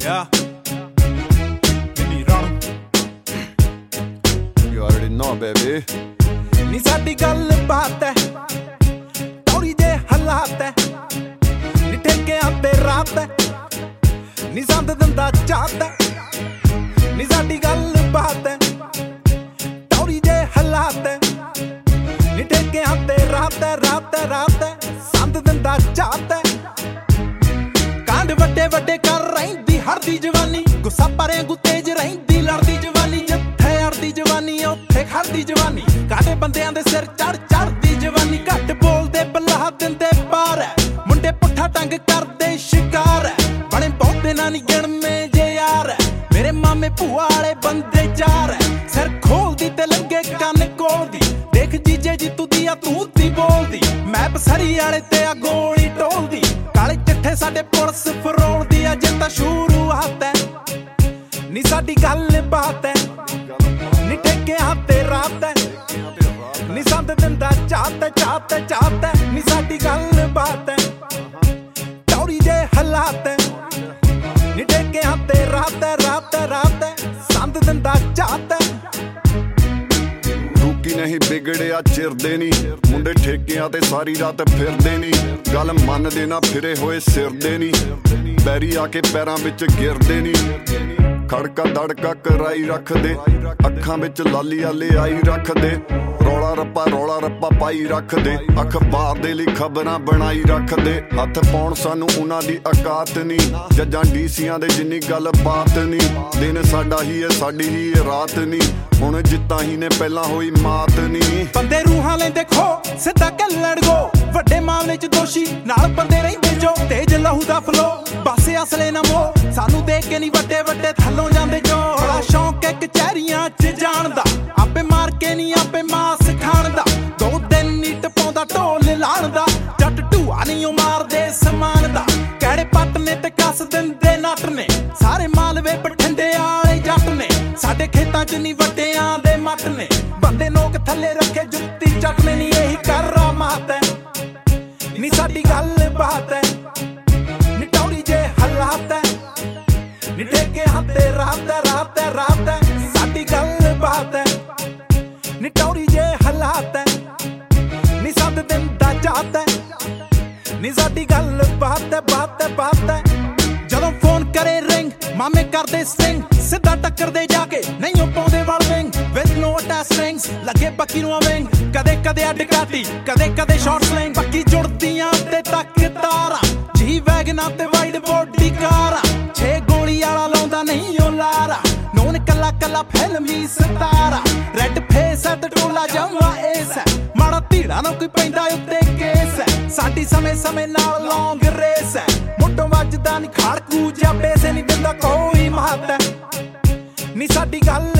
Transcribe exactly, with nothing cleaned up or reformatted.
Yeah. Give me wrong. You already know, baby. ਨੀ ਸਾਡੀ ਗੱਲ ਬਾਤ ਹੈ ਤੌੜੀ ਦੇ ਹਾਲਾਤ ਹੈ ਨੀ ਠੇਕਿਆਂ ਤੇ ਰਾਤ ਹੈ ਨੀ ਸੰਦ ਦਿੰਦਾ ਚਾਹਤ ਹੈ ਨੀ ਸਾਡੀ ਗੱਲ ਬਾਤ ਹੈ ਤੌੜੀ ਦੇ ਹਾਲਾਤ ਹੈ ਨੀ ਠੇਕਿਆਂ ਤੇ ਰਾਤ ਹੈ ਰਾਤ ਹੈ ਰਾਤ ਹੈ ਸੰਦ ਦਿੰਦਾ ਚਾਹਤ ਹੈ ਕਾਂਡ ਵੱਡੇ ਵੱਡੇ ਕਰ ਰਹਿੰਦੀ ਹਰਦੀ ਜਵਾਨੀ ਗੁੱਸਾ ਪਰੇ ਗੁੱਤੇਜ ਰਹਿੰਦੀ ਲੜਦੀ ਜਵਾਨੀ ਜਿੱਥੇ ਅੜਦੀ ਜਵਾਨੀ ਉੱਥੇ ਖੜਦੀ ਜਵਾਨੀ ਕਾਡੇ ਬੰਦਿਆਂ ਦੇ ਸਿਰ ਚੜ ਚੜਦੀ ਜਵਾਨੀ ਘੱਟ ਬੋਲਦੇ ਬਲਾਹ ਦਿੰਦੇ ਪਾਰ ਹੈ ਮੁੰਡੇ ਪੁੱਠਾ ਟੰਗ ਕਰਦੇ ਸ਼ਿਕਾਰ ਹੈ ਬਣੇ ਬਹੁਤੇ ਨਾ ਨੀ ਗਿਣਵੇਂ ਜੇ ਯਾਰ ਹੈ ਮੇਰੇ ਮਾਮੇ ਭੂਆ ਵਾਲੇ ਬੰਦੇ ਚਾਰ ਹੈ ਸਿਰ ਖੋਲਦੀ ਤੇ ਲੱਗੇ ਕੰਨ ਕੋਲਦੀ ਦੇਖ ਜੀਜੇ ਜੀ ਤੂੰ ਦੀ ਆ ਤੂੰ ਦੀ ਬੋਲਦੀ ਮੈਂ ਬਸਰੀ ਵਾਲੇ ਤੇ ਆ ਗੋਲੀ ਟੋਲਦੀ ਕਾਲੇ ਚਿੱਠੇ ਸਾਡੇ ਪੁਲਿਸ ਫਰੋਲਦੀ ਆ ਜੇ ਤਾਂ ਸ਼ੁਰੂਆਤ ਹੈ ਨੀ ਸਾਡੀ ਗੱਲ ਬਾਤ ਹੈ ਨੀ ਠੇਕਿਆਂ ਤੇ ਰਾਤ ਹੈ ਨੀ ਸੰਦ ਦਿੰਦਾ ਚਾਹਤ ਚਾਹਤ ਚਾਹਤ ਨੀ ਸਾਡੀ ਗੱਲ ਬਾਤ ਹੈ ਚੌੜੀ ਦੇ ਹਾਲਾਤ ਹੈ ਨੀ ਠੇਕਿਆਂ ਤੇ ਰਾਤ ਰਾਤ ਰਾਤ ਸੰਦ ਦਿੰਦਾ ਚਾਹਤ ਰੂਕੀ ਨਹੀਂ ਵਿਗੜਿਆ ਚਿਰਦੇ ਨੀ ਮੁੰਡੇ ਠੇਕਿਆਂ ਤੇ ਸਾਰੀ ਰਾਤ ਫਿਰਦੇ ਨੀ ਗੱਲ ਮੰਨਦੇ ਨਾ ਫਿਰੇ ਹੋਏ ਸਿਰਦੇ ਨੀ ਪੈਰੀ ਆ ਕੇ ਪੈਰਾਂ ਵਿੱਚ ਗਿਰਦੇ ਨੀ ਖੜਕਾ ਦੜਕਾ ਕਰਾਈ ਰੱਖਦੇ ਅੱਖਾਂ ਵਿੱਚ ਲਾਲੀ ਆਲੇ ਆਈ ਰੱਖਦੇ ਰੌਲਾ ਰੱਪਾ ਰੌਲਾ ਰੱਪਾ ਪਾਈ ਰੱਖਦੇ ਅਖਬਾਰ ਦੇ ਲਈ ਖਬਰਾਂ ਬਣਾਈ ਰੱਖਦੇ ਹੱਥ ਪਾਉਣ ਸਾਨੂੰ ਉਹਨਾਂ ਦੀ ਔਕਾਤ ਨੀ ਜੱਜਾਂ ਡੀਸੀਆਂ ਦੇ ਜਿੰਨੀ ਗੱਲ ਬਾਤ ਨੀ ਦਿਨ ਸਾਡਾ ਹੀ ਹੈ ਸਾਡੀ ਹੀ ਇਹ ਰਾਤ ਨੀ ਹੁਣ ਜਿੱਤਾਂ ਹੀ ਨੇ ਪਹਿਲਾਂ ਹੋਈ ਮਾਤ ਨੀ ਬੰਦੇ ਰੂਹਾਂ ਲੈਂਦੇ ਖੋ ਸਿੱਧਾ ਕੱਲੜ ਗੋ ਵੱਡੇ ਮਾਮਲੇ ਚ ਦੋਸ਼ੀ ਨਾਲ ਬੰਦੇ ਰਹਿੰਦੇ ਜੋ ਤੇਜ ਲਹੂ ਦਾ ਫਲੋ ਬਸ ਅਸਲੇ ਨਾ ਮੋ ਸਾਨੂੰ ਦੇਖ ਕੇ ਨੀ ਵੱਡੇ ਵੱਡੇ ਥੱਲੋਂ ਜਾਂਦੇ ਜੋ ਬੜਾ ਸ਼ੌਂਕ ਹੈ ਕਚਹਿਰੀਆਂ ਚ ਜਾਣ ਦਾ ਆਪੇ ਮਾਰ ਕੇ ਨੀ ਆਪੇ ਮਾਸ ਖਾਣ ਦਾ ਦੋ ਦਿਨ ਨੀ ਟਪਾਉਂਦਾ ਢੋਲ ਲਾਣ ਦਾ ਜੱਟ ਢੂਆ ਨੀ ਉਹ ਮਾਰਦੇ ਸਮਾਨ ਦਾ ਕਿਹੜੇ ਪੱਟ ਨੇ ਤੇ ਕੱਸ ਦਿੰਦੇ ਨੱਟ ਨੇ ਸਾਰੇ ਮਾਲਵੇ ਬਠਿੰਡੇ ਵਾਲੇ ਜੱਟ ਨੇ ਸਾਡੇ ਖੇਤਾਂ ਚ ਨੀ ਵੱਡਿਆਂ ਦੇ ਮੱਟ ਨੇ ਬੰਦੇ ਲੋਕ ਥੱਲੇ ਰੱਖੇ ਜੁੱਤੀ ਚੱਟ ਨੇ ਨੀ ਇਹੀ ਕਰਾਮਾਤ ਹੈ ਨੀ ਸਾਡੀ ਗੱਲ ਬਾਤ ਹੈ ਨੀ ਟੌੜੀ ਜੇ ਹਾਲਾਤ ਹੈ ਨੀ ਠੇਕਿਆਂ ਤੇ ਰਾਤ ਹੈ ਰਾਤ ਹੈ ਰਾਤ ਹੈ ਸਾਡੀ ਗੱਲ ਬਾਤ ਹੈ ਨੀ ਟੌੜੀ ਜੇ ਹਾਲਾਤ ਹੈ ਨੀ ਸੰਦ ਦਿੰਦਾ ਚਾਹਤ ਹੈ ਨੀ ਸਾਡੀ ਗੱਲ ਬਾਤ ਹੈ ਬਾਤ ਹੈ ਬਾਤ ਹੈ ਜਦੋਂ ਫੋਨ ਕਰੇ ਰਿੰਗ ਮਾਮੇ ਕਰਦੇ ਸਟਿੰਗ ਸਿੱਧਾ ਟੱਕਰਦੇ ਜਾ ਕੇ ਨਹੀਂ ਉਹ ਪਾਉਂਦੇ ਵਲ ਵਿੰਗ ਵਿਦ ਨੋ ਅਟੈਚ ਸਟ੍ਰਿੰਗਸ ਲੱਗੇ ਬੱਕੀ ਨੂੰ ਵਿੰਗ ਕਦੇ ਕਦੇ ਅੱਡ ਕਾਟੀ ਕਦੇ ਕਦੇ ਸ਼ਾਰਟ ਸਲਿੰਗ ਬੱਕੀ ਜੁੜਦੀਆਂ ਤੇ ਤੱਕ ਤਾਰਾਂ ਜੀ ਵੈਗਨਾਂ ਤੇ ਵਾਈਡ ਬੋਡੀ ਕਾਰਾਂ ਛੇ ਗੋਲੀ ਵਾਲਾ ਲਾਉਂਦਾ ਨਹੀਂ ਉਹ ਲਾਰਾ ਨੋਨ ਕੱਲਾ ਕੱਲਾ ਫਿਲਮੀ ਸਤਾਰਾ ਰੈੱਡ ਫੇਸ ਤੇ ਟੋਲਾ ਜਮਾ ਏਸ ਮਾੜਾ ਧੀੜਾ ਨਾ ਕੋਈ ਪੈਂਦਾ ਉੱਤੇ ਕੇਸ ਸਾਡੀ ਸਮੇਂ ਸਮੇਂ ਨਾਲ ਲੌਂਗ ਰੇਸ ਮੁੱਢੋਂ ਵੱਜਦਾ ਨੀ ਖੜਕੂ ਜਾਂ ਬੇਸੇ ਨੀ ਦਿੰਦਾ ਕੋਈ ਮਹੱਤ ਨੀ ਸਾਡੀ ਗੱਲ